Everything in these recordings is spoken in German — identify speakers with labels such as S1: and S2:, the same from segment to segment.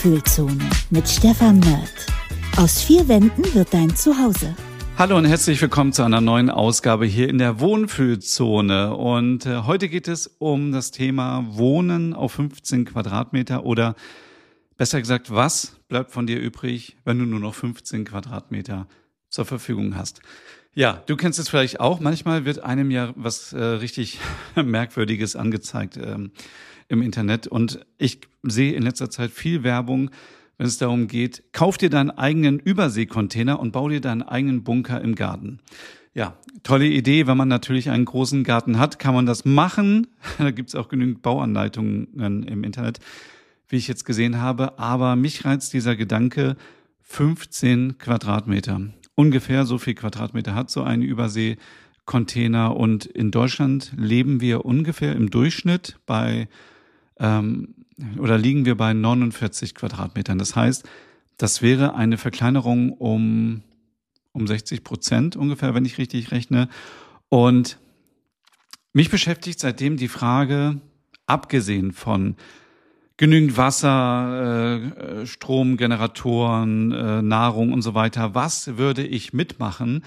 S1: Wohnfühlzone mit Stefan Merth. Aus 4 Wänden wird dein Zuhause.
S2: Hallo und herzlich willkommen zu einer neuen Ausgabe hier in der Wohnfühlzone. Und heute geht es um das Thema Wohnen auf 15 Quadratmeter oder besser gesagt, was bleibt von dir übrig, wenn du nur noch 15 Quadratmeter zur Verfügung hast. Ja, du kennst es vielleicht auch. Manchmal wird einem ja was richtig Merkwürdiges angezeigt im Internet. Und ich sehe in letzter Zeit viel Werbung, wenn es darum geht, kauf dir deinen eigenen Überseekontainer und bau dir deinen eigenen Bunker im Garten. Ja, tolle Idee. Wenn man natürlich einen großen Garten hat, kann man das machen. Da gibt's auch genügend Bauanleitungen im Internet, wie ich jetzt gesehen habe. Aber mich reizt dieser Gedanke, 15 Quadratmeter. Ungefähr so viel Quadratmeter hat so ein Überseekontainer. Und in Deutschland leben wir ungefähr im Durchschnitt liegen wir bei 49 Quadratmetern. Das heißt, das wäre eine Verkleinerung um 60% ungefähr, wenn ich richtig rechne. Und mich beschäftigt seitdem die Frage, abgesehen von genügend Wasser, Stromgeneratoren, Nahrung und so weiter, was würde ich mitnehmen,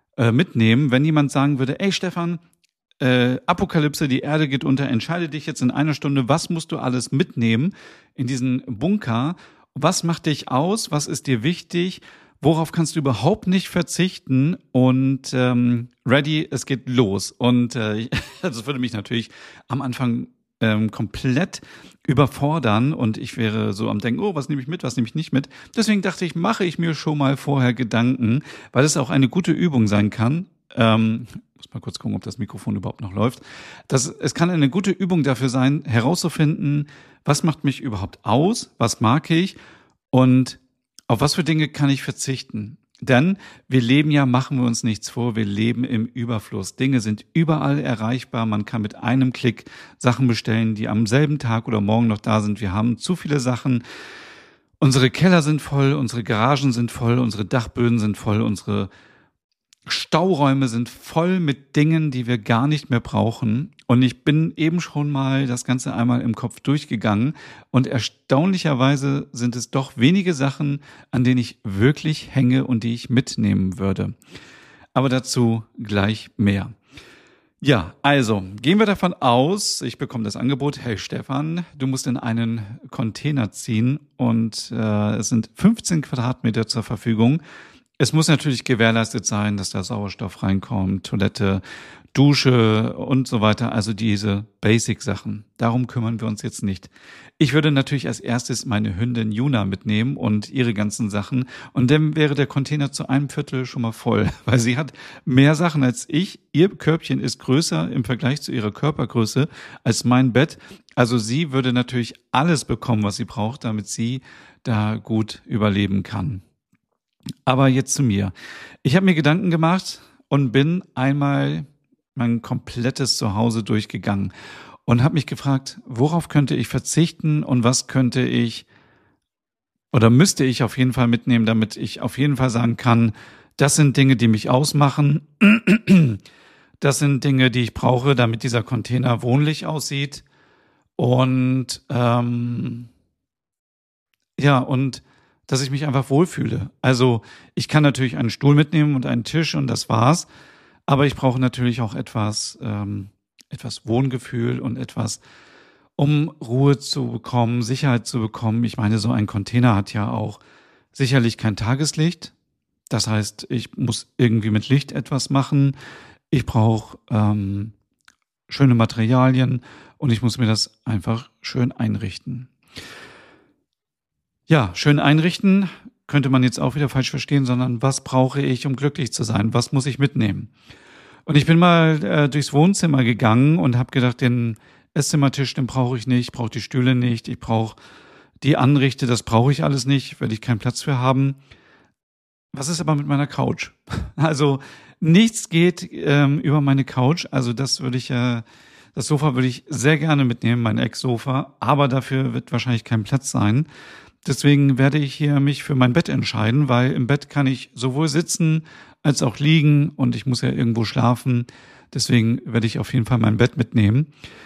S2: wenn jemand sagen würde, ey Stefan, Apokalypse, die Erde geht unter, entscheide dich jetzt in einer Stunde, was musst du alles mitnehmen in diesen Bunker, was macht dich aus, was ist dir wichtig, worauf kannst du überhaupt nicht verzichten und ready, es geht los. Und das würde mich natürlich am Anfang komplett überfordern und ich wäre so am Denken, was nehme ich mit, was nehme ich nicht mit. Deswegen dachte ich, mache ich mir schon mal vorher Gedanken, weil es auch eine gute Übung sein kann. Muss mal kurz gucken, ob das Mikrofon überhaupt noch läuft. Es kann eine gute Übung dafür sein, herauszufinden, was macht mich überhaupt aus, was mag ich und auf was für Dinge kann ich verzichten. Denn wir leben ja, machen wir uns nichts vor, wir leben im Überfluss. Dinge sind überall erreichbar, man kann mit einem Klick Sachen bestellen, die am selben Tag oder morgen noch da sind. Wir haben zu viele Sachen. Unsere Keller sind voll, unsere Garagen sind voll, unsere Dachböden sind voll, unsere Stauräume sind voll mit Dingen, die wir gar nicht mehr brauchen. Und ich bin eben schon mal das Ganze einmal im Kopf durchgegangen. Und erstaunlicherweise sind es doch wenige Sachen, an denen ich wirklich hänge und die ich mitnehmen würde. Aber dazu gleich mehr. Ja, also gehen wir davon aus, ich bekomme das Angebot, hey Stefan, du musst in einen Container ziehen und es sind 15 Quadratmeter zur Verfügung. Es muss natürlich gewährleistet sein, dass da Sauerstoff reinkommt, Toilette, Dusche und so weiter, also diese Basic-Sachen. Darum kümmern wir uns jetzt nicht. Ich würde natürlich als erstes meine Hündin Juna mitnehmen und ihre ganzen Sachen und dann wäre der Container zu 1/4 schon mal voll, weil sie hat mehr Sachen als ich. Ihr Körbchen ist größer im Vergleich zu ihrer Körpergröße als mein Bett. Also sie würde natürlich alles bekommen, was sie braucht, damit sie da gut überleben kann. Aber jetzt zu mir. Ich habe mir Gedanken gemacht und bin einmal mein komplettes Zuhause durchgegangen und habe mich gefragt, worauf könnte ich verzichten und was könnte ich oder müsste ich auf jeden Fall mitnehmen, damit ich auf jeden Fall sagen kann, das sind Dinge, die mich ausmachen. Das sind Dinge, die ich brauche, damit dieser Container wohnlich aussieht. Und dass ich mich einfach wohlfühle. Also ich kann natürlich einen Stuhl mitnehmen und einen Tisch und das war's. Aber ich brauche natürlich auch etwas Wohngefühl und etwas, um Ruhe zu bekommen, Sicherheit zu bekommen. Ich meine, so ein Container hat ja auch sicherlich kein Tageslicht. Das heißt, ich muss irgendwie mit Licht etwas machen. Ich brauche schöne Materialien und ich muss mir das einfach schön einrichten. Ja, schön einrichten könnte man jetzt auch wieder falsch verstehen, sondern was brauche ich, um glücklich zu sein? Was muss ich mitnehmen? Und ich bin mal durchs Wohnzimmer gegangen und habe gedacht, den Esszimmertisch, den brauche ich nicht, ich brauche die Stühle nicht, ich brauche die Anrichte, das brauche ich alles nicht, werde ich keinen Platz für haben. Was ist aber mit meiner Couch? Also nichts geht über meine Couch, also das Sofa würde ich sehr gerne mitnehmen, mein Ecksofa, aber dafür wird wahrscheinlich kein Platz sein. Deswegen werde ich hier mich für mein Bett entscheiden, weil im Bett kann ich sowohl sitzen als auch liegen und ich muss ja irgendwo schlafen. Deswegen werde ich auf jeden Fall mein Bett mitnehmen.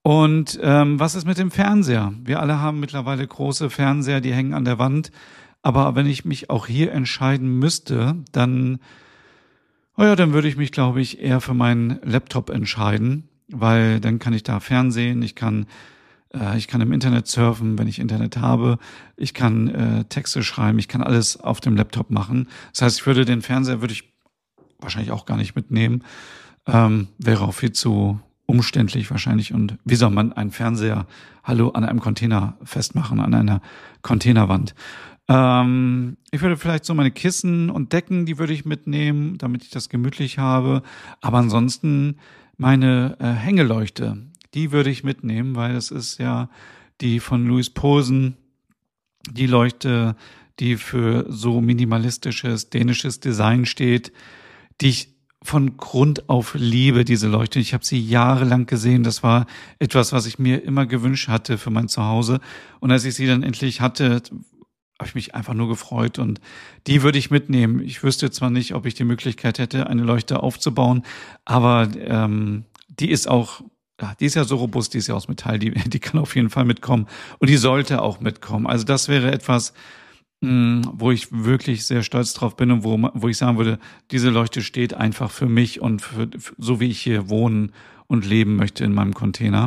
S2: Und was ist mit dem Fernseher? Wir alle haben mittlerweile große Fernseher, die hängen an der Wand. Aber wenn ich mich auch hier entscheiden müsste, dann würde ich mich, glaube ich, eher für meinen Laptop entscheiden, weil dann kann ich da Fernsehen, ich kann im Internet surfen, wenn ich Internet habe, ich kann Texte schreiben, ich kann alles auf dem Laptop machen. Das heißt, den Fernseher würde ich wahrscheinlich auch gar nicht mitnehmen, wäre auch viel zu umständlich wahrscheinlich. Und wie soll man einen Fernseher, an einem Container festmachen, an einer Containerwand? Ich würde vielleicht so meine Kissen und Decken, die würde ich mitnehmen, damit ich das gemütlich habe. Aber ansonsten meine Hängeleuchte, die würde ich mitnehmen, weil das ist ja die von Louis Posen, die Leuchte, die für so minimalistisches dänisches Design steht, die ich von Grund auf liebe, diese Leuchte. Ich habe sie jahrelang gesehen. Das war etwas, was ich mir immer gewünscht hatte für mein Zuhause. Und als ich sie dann endlich hatte, habe ich mich einfach nur gefreut. Und die würde ich mitnehmen. Ich wüsste zwar nicht, ob ich die Möglichkeit hätte, eine Leuchte aufzubauen, aber die ist ja so robust, die ist ja aus Metall, die kann auf jeden Fall mitkommen. Und die sollte auch mitkommen. Also das wäre etwas, wo ich wirklich sehr stolz drauf bin und wo ich sagen würde, diese Leuchte steht einfach für mich und für so wie ich hier wohnen und leben möchte in meinem Container.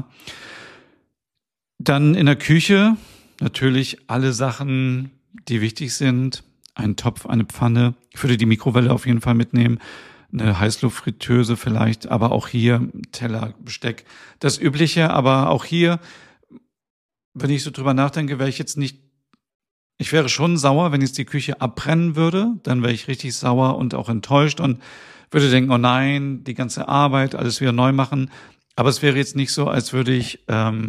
S2: Dann in der Küche natürlich alle Sachen, die wichtig sind. Ein Topf, eine Pfanne. Ich würde die Mikrowelle auf jeden Fall mitnehmen. Eine Heißluftfritteuse vielleicht, aber auch hier Teller, Besteck. Das Übliche, aber auch hier, wenn ich so drüber nachdenke, ich wäre schon sauer, wenn jetzt die Küche abbrennen würde. Dann wäre ich richtig sauer und auch enttäuscht und würde denken, oh nein, die ganze Arbeit, alles wieder neu machen. Aber es wäre jetzt nicht so, als würde ich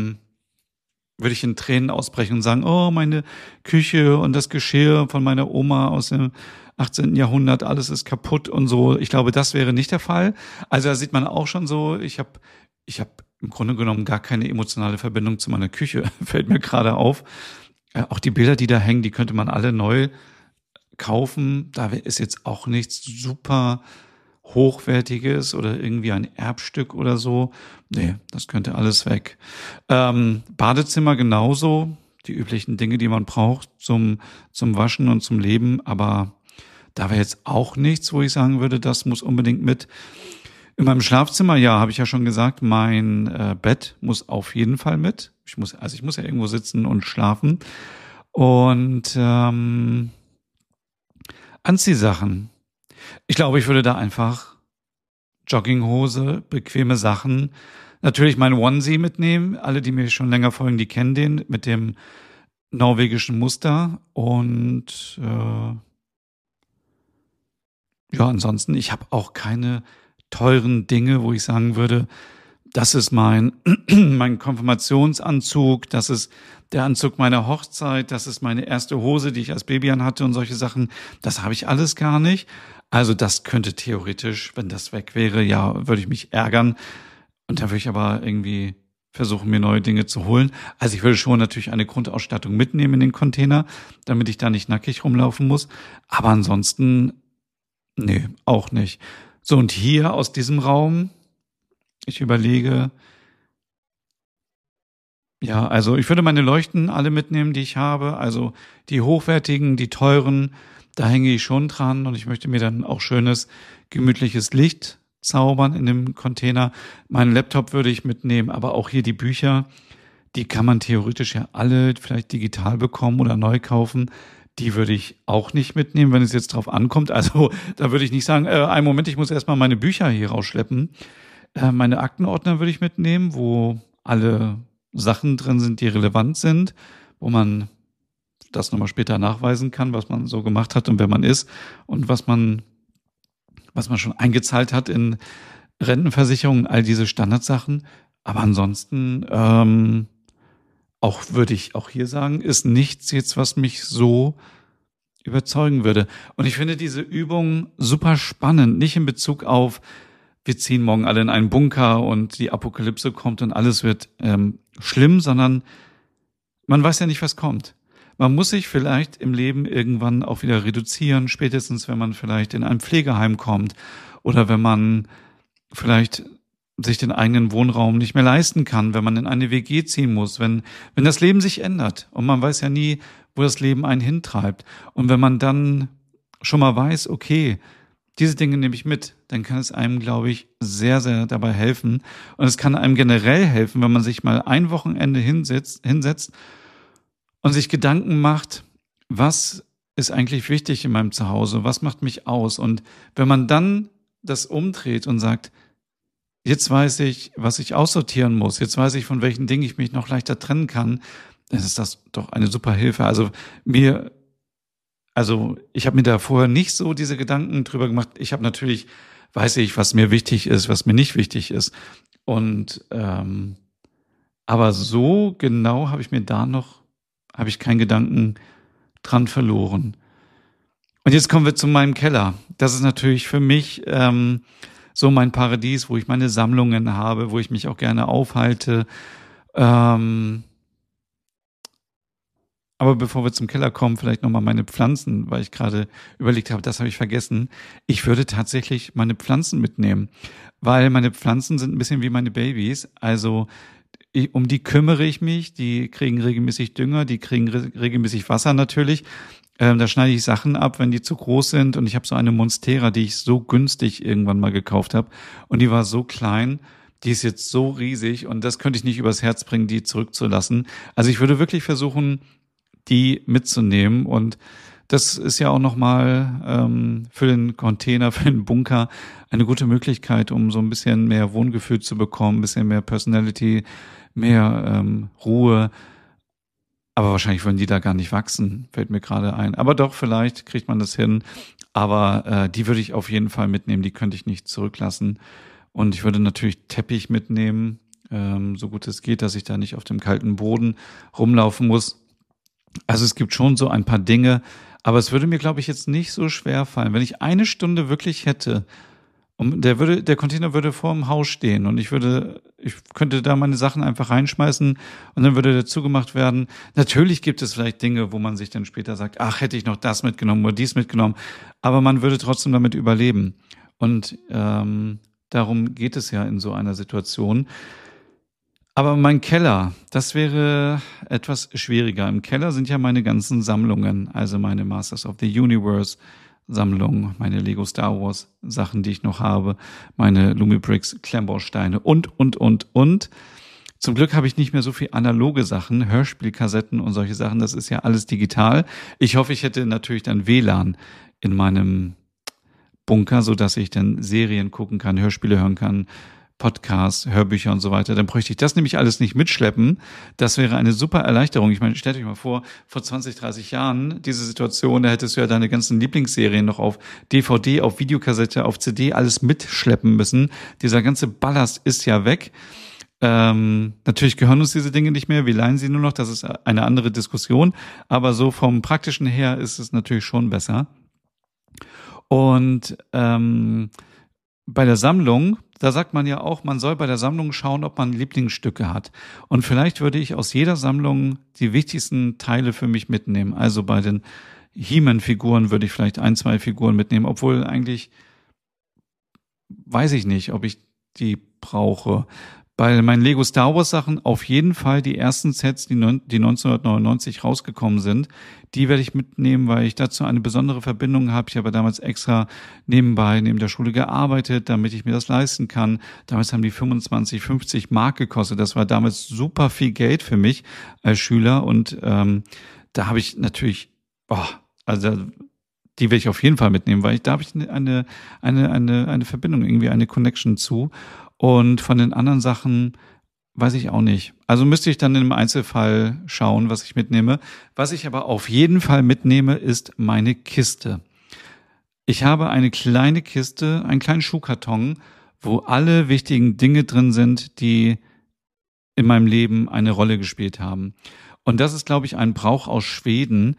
S2: in Tränen ausbrechen und sagen, oh, meine Küche und das Geschirr von meiner Oma aus dem 18. Jahrhundert, alles ist kaputt und so. Ich glaube, das wäre nicht der Fall. Also da sieht man auch schon so, ich hab im Grunde genommen gar keine emotionale Verbindung zu meiner Küche, fällt mir gerade auf. Auch die Bilder, die da hängen, die könnte man alle neu kaufen. Da ist jetzt auch nichts super Hochwertiges oder irgendwie ein Erbstück oder so. Nee, das könnte alles weg. Badezimmer genauso. Die üblichen Dinge, die man braucht zum Waschen und zum Leben. Aber da wäre jetzt auch nichts, wo ich sagen würde, das muss unbedingt mit. In meinem Schlafzimmer, ja, habe ich ja schon gesagt, mein Bett muss auf jeden Fall mit. Ich muss ja irgendwo sitzen und schlafen. Und Anziehsachen. Ich glaube, ich würde da einfach Jogginghose, bequeme Sachen, natürlich mein Onesie mitnehmen. Alle, die mir schon länger folgen, die kennen den mit dem norwegischen Muster. Und ansonsten, ich habe auch keine teuren Dinge, wo ich sagen würde, das ist mein Konfirmationsanzug, das ist der Anzug meiner Hochzeit, das ist meine erste Hose, die ich als Baby anhatte und solche Sachen. Das habe ich alles gar nicht. Also das könnte theoretisch, wenn das weg wäre, ja, würde ich mich ärgern. Und da würde ich aber irgendwie versuchen, mir neue Dinge zu holen. Also ich würde schon natürlich eine Grundausstattung mitnehmen in den Container, damit ich da nicht nackig rumlaufen muss. Aber ansonsten, nee, auch nicht. So, und hier aus diesem Raum, ich überlege, ja, also ich würde meine Leuchten alle mitnehmen, die ich habe. Also die hochwertigen, die teuren, da hänge ich schon dran und ich möchte mir dann auch schönes, gemütliches Licht zaubern in dem Container. Meinen Laptop würde ich mitnehmen, aber auch hier die Bücher, die kann man theoretisch ja alle vielleicht digital bekommen oder neu kaufen. Die würde ich auch nicht mitnehmen, wenn es jetzt drauf ankommt. Also da würde ich nicht sagen, einen Moment, ich muss erstmal meine Bücher hier rausschleppen. Meine Aktenordner würde ich mitnehmen, wo alle Sachen drin sind, die relevant sind, wo man das nochmal später nachweisen kann, was man so gemacht hat und wer man ist und was man schon eingezahlt hat in Rentenversicherungen, all diese Standardsachen. Aber ansonsten würde ich auch hier sagen, ist nichts jetzt, was mich so überzeugen würde. Und ich finde diese Übung super spannend, nicht in Bezug auf, wir ziehen morgen alle in einen Bunker und die Apokalypse kommt und alles wird schlimm, sondern man weiß ja nicht, was kommt. Man muss sich vielleicht im Leben irgendwann auch wieder reduzieren, spätestens wenn man vielleicht in ein Pflegeheim kommt oder wenn man vielleicht sich den eigenen Wohnraum nicht mehr leisten kann, wenn man in eine WG ziehen muss, wenn das Leben sich ändert und man weiß ja nie, wo das Leben einen hintreibt. Und wenn man dann schon mal weiß, okay, diese Dinge nehme ich mit, dann kann es einem, glaube ich, sehr, sehr dabei helfen. Und es kann einem generell helfen, wenn man sich mal ein Wochenende hinsetzt und sich Gedanken macht, was ist eigentlich wichtig in meinem Zuhause, was macht mich aus? Und wenn man dann das umdreht und sagt, jetzt weiß ich, was ich aussortieren muss, jetzt weiß ich, von welchen Dingen ich mich noch leichter trennen kann, dann ist das doch eine super Hilfe. Ich habe mir da vorher nicht so diese Gedanken drüber gemacht. Ich habe natürlich, weiß ich, was mir wichtig ist, was mir nicht wichtig ist. Und aber so genau habe ich keinen Gedanken dran verloren. Und jetzt kommen wir zu meinem Keller. Das ist natürlich für mich so mein Paradies, wo ich meine Sammlungen habe, wo ich mich auch gerne aufhalte. Aber bevor wir zum Keller kommen, vielleicht nochmal meine Pflanzen, weil ich gerade überlegt habe, das habe ich vergessen. Ich würde tatsächlich meine Pflanzen mitnehmen, weil meine Pflanzen sind ein bisschen wie meine Babys. Also um die kümmere ich mich, die kriegen regelmäßig Dünger, die kriegen regelmäßig Wasser natürlich. Da schneide ich Sachen ab, wenn die zu groß sind. Und ich habe so eine Monstera, die ich so günstig irgendwann mal gekauft habe. Und die war so klein, die ist jetzt so riesig. Und das könnte ich nicht übers Herz bringen, die zurückzulassen. Also ich würde wirklich versuchen, die mitzunehmen. Und das ist ja auch nochmal für den Container, für den Bunker eine gute Möglichkeit, um so ein bisschen mehr Wohngefühl zu bekommen, ein bisschen mehr Personality, mehr Ruhe. Aber wahrscheinlich würden die da gar nicht wachsen, fällt mir gerade ein. Aber doch, vielleicht kriegt man das hin. Aber die würde ich auf jeden Fall mitnehmen, die könnte ich nicht zurücklassen. Und ich würde natürlich Teppich mitnehmen, so gut es geht, dass ich da nicht auf dem kalten Boden rumlaufen muss. Also es gibt schon so ein paar Dinge, aber es würde mir, glaube ich, jetzt nicht so schwer fallen. Wenn ich eine Stunde wirklich hätte, und der Container würde vor dem Haus stehen und ich könnte da meine Sachen einfach reinschmeißen und dann würde der zugemacht werden. Natürlich gibt es vielleicht Dinge, wo man sich dann später sagt, ach, hätte ich noch das mitgenommen oder dies mitgenommen, aber man würde trotzdem damit überleben. Und darum geht es ja in so einer Situation. Aber mein Keller, das wäre etwas schwieriger. Im Keller sind ja meine ganzen Sammlungen, also meine Masters of the Universe Sammlung, meine Lego Star Wars Sachen, die ich noch habe, meine Lumibrix Klemmbausteine und. Zum Glück habe ich nicht mehr so viel analoge Sachen, Hörspielkassetten und solche Sachen, das ist ja alles digital. Ich hoffe, ich hätte natürlich dann WLAN in meinem Bunker, so dass ich dann Serien gucken kann, Hörspiele hören kann, Podcasts, Hörbücher und so weiter, dann bräuchte ich das nämlich alles nicht mitschleppen. Das wäre eine super Erleichterung. Ich meine, stellt euch mal vor 20, 30 Jahren, diese Situation, da hättest du ja deine ganzen Lieblingsserien noch auf DVD, auf Videokassette, auf CD alles mitschleppen müssen. Dieser ganze Ballast ist ja weg. Natürlich gehören uns diese Dinge nicht mehr, wir leihen sie nur noch, das ist eine andere Diskussion. Aber so vom Praktischen her ist es natürlich schon besser. Und bei der Sammlung, da sagt man ja auch, man soll bei der Sammlung schauen, ob man Lieblingsstücke hat. Und vielleicht würde ich aus jeder Sammlung die wichtigsten Teile für mich mitnehmen. Also bei den He-Man-Figuren würde ich vielleicht 1, 2 Figuren mitnehmen, obwohl eigentlich weiß ich nicht, ob ich die brauche. Bei meinen Lego Star Wars Sachen auf jeden Fall die ersten Sets, die 1999 rausgekommen sind. Die werde ich mitnehmen, weil ich dazu eine besondere Verbindung habe. Ich habe damals extra neben der Schule gearbeitet, damit ich mir das leisten kann. Damals haben die 25, 50 Mark gekostet. Das war damals super viel Geld für mich als Schüler. Und da habe ich natürlich, die werde ich auf jeden Fall mitnehmen, weil da habe ich eine Verbindung, irgendwie eine Connection zu. Und von den anderen Sachen weiß ich auch nicht. Also müsste ich dann im Einzelfall schauen, was ich mitnehme. Was ich aber auf jeden Fall mitnehme, ist meine Kiste. Ich habe eine kleine Kiste, einen kleinen Schuhkarton, wo alle wichtigen Dinge drin sind, die in meinem Leben eine Rolle gespielt haben. Und das ist, glaube ich, ein Brauch aus Schweden,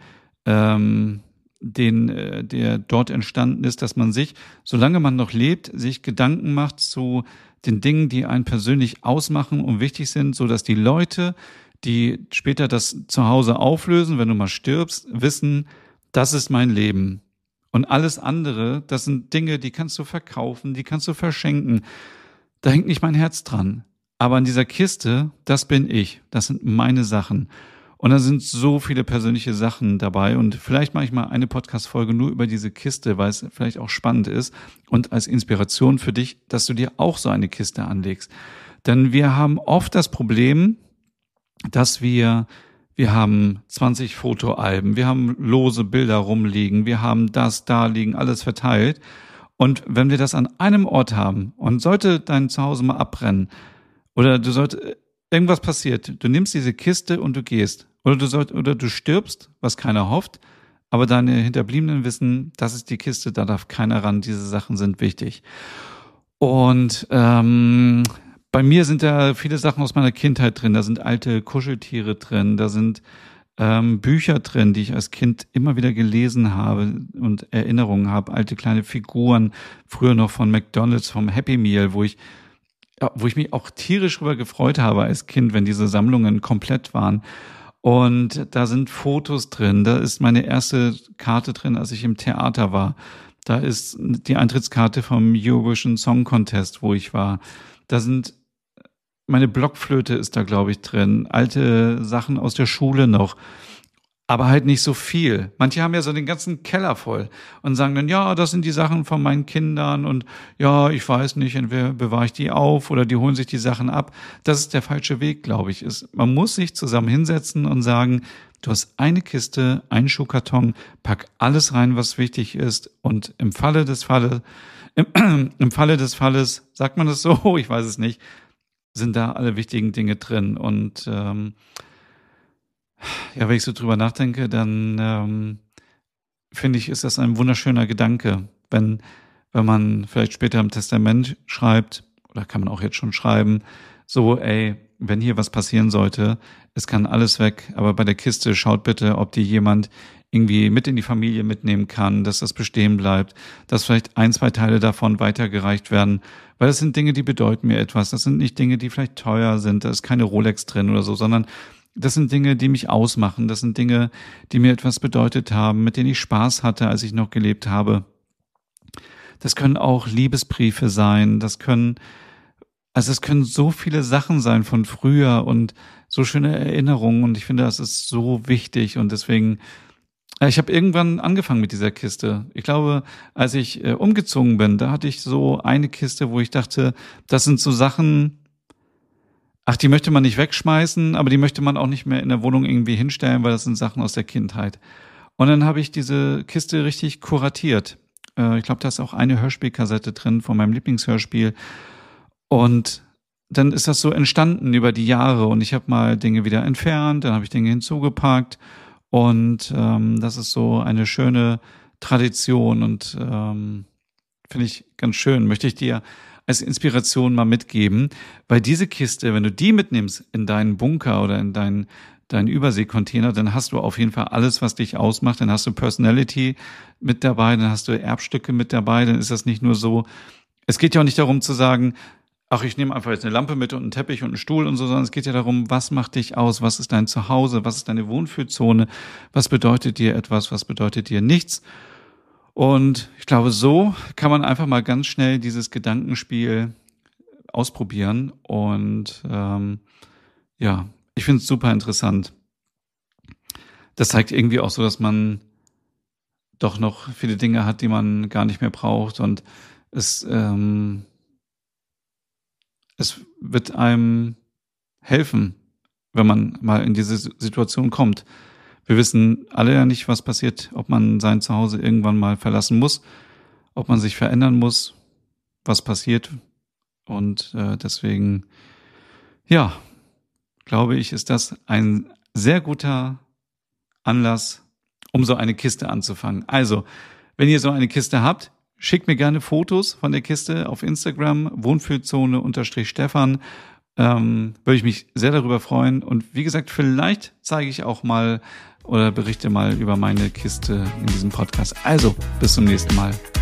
S2: der dort entstanden ist, dass man sich, solange man noch lebt, sich Gedanken macht zu den Dingen, die einen persönlich ausmachen und wichtig sind, so dass die Leute, die später das zu Hause auflösen, wenn du mal stirbst, wissen, das ist mein Leben. Und alles andere, das sind Dinge, die kannst du verkaufen, die kannst du verschenken. da hängt nicht mein Herz dran. Aber an dieser Kiste, das bin ich. Das sind meine Sachen. Und da sind so viele persönliche Sachen dabei. Und vielleicht mache ich mal eine Podcast-Folge nur über diese Kiste, weil es vielleicht auch spannend ist. Und als Inspiration für dich, dass du dir auch so eine Kiste anlegst. Denn wir haben oft das Problem, dass wir haben 20 Fotoalben, wir haben lose Bilder rumliegen, wir haben das da liegen, alles verteilt. Und wenn wir das an einem Ort haben und sollte dein Zuhause mal abbrennen oder irgendwas passiert, du nimmst diese Kiste und du gehst oder du stirbst, was keiner hofft, aber deine Hinterbliebenen wissen, das ist die Kiste, da darf keiner ran, diese Sachen sind wichtig. Und bei mir sind da viele Sachen aus meiner Kindheit drin, da sind alte Kuscheltiere drin, da sind Bücher drin, die ich als Kind immer wieder gelesen habe und Erinnerungen habe, alte kleine Figuren, früher noch von McDonald's, vom Happy Meal, wo ich mich auch tierisch drüber gefreut habe als Kind, wenn diese Sammlungen komplett waren. Und da sind Fotos drin, da ist meine erste Karte drin, als ich im Theater war. Da ist die Eintrittskarte vom Eurovision Song Contest, wo ich war. Da sind meine Blockflöte ist da, glaube ich, drin. Alte Sachen aus der Schule noch. Aber halt nicht so viel. Manche haben ja so den ganzen Keller voll und sagen dann, ja, das sind die Sachen von meinen Kindern und ja, ich weiß nicht, entweder bewahre ich die auf oder die holen sich die Sachen ab. Das ist der falsche Weg, glaube ich. Man muss sich zusammen hinsetzen und sagen, du hast eine Kiste, einen Schuhkarton, pack alles rein, was wichtig ist und im Falle des Falles, sagt man das so? Ich weiß es nicht. Sind da alle wichtigen Dinge drin. Und wenn ich so drüber nachdenke, dann finde ich, ist das ein wunderschöner Gedanke, wenn man vielleicht später im Testament schreibt, oder kann man auch jetzt schon schreiben, so, wenn hier was passieren sollte, es kann alles weg, aber bei der Kiste schaut bitte, ob die jemand irgendwie mit in die Familie mitnehmen kann, dass das bestehen bleibt, dass vielleicht 1-2 Teile davon weitergereicht werden, weil das sind Dinge, die bedeuten mir etwas. Das sind nicht Dinge, die vielleicht teuer sind, da ist keine Rolex drin oder so, sondern das sind Dinge, die mich ausmachen. Das sind Dinge, die mir etwas bedeutet haben, mit denen ich Spaß hatte, als ich noch gelebt habe. Das können auch Liebesbriefe sein, es können so viele Sachen sein von früher und so schöne Erinnerungen und ich finde, das ist so wichtig und deswegen, ich habe irgendwann angefangen mit dieser Kiste. Ich glaube, als ich umgezogen bin, da hatte ich so eine Kiste, wo ich dachte, das sind so Sachen, die möchte man nicht wegschmeißen, aber die möchte man auch nicht mehr in der Wohnung irgendwie hinstellen, weil das sind Sachen aus der Kindheit. Und dann habe ich diese Kiste richtig kuratiert. Ich glaube, da ist auch eine Hörspielkassette drin von meinem Lieblingshörspiel. Und dann ist das so entstanden über die Jahre und ich habe mal Dinge wieder entfernt, dann habe ich Dinge hinzugepackt und das ist so eine schöne Tradition und finde ich ganz schön, möchte ich dir als Inspiration mal mitgeben, weil diese Kiste, wenn du die mitnimmst in deinen Bunker oder in deinen Überseekontainer, dann hast du auf jeden Fall alles, was dich ausmacht, dann hast du Personality mit dabei, dann hast du Erbstücke mit dabei, dann ist das nicht nur so, es geht ja auch nicht darum zu sagen, ich nehme einfach jetzt eine Lampe mit und einen Teppich und einen Stuhl und so, sondern es geht ja darum, was macht dich aus, was ist dein Zuhause, was ist deine Wohnfühlzone, was bedeutet dir etwas, was bedeutet dir nichts. Und ich glaube, so kann man einfach mal ganz schnell dieses Gedankenspiel ausprobieren und ich finde es super interessant. Das zeigt irgendwie auch so, dass man doch noch viele Dinge hat, die man gar nicht mehr braucht und es wird einem helfen, wenn man mal in diese Situation kommt. Wir wissen alle ja nicht, was passiert, ob man sein Zuhause irgendwann mal verlassen muss, ob man sich verändern muss, was passiert. Und deswegen, glaube ich, ist das ein sehr guter Anlass, um so eine Kiste anzufangen. Also, wenn ihr so eine Kiste habt, schickt mir gerne Fotos von der Kiste auf Instagram, Wohnfühlzone_Stefan. Würde ich mich sehr darüber freuen. Und wie gesagt, vielleicht zeige ich auch mal oder berichte mal über meine Kiste in diesem Podcast. Also, bis zum nächsten Mal.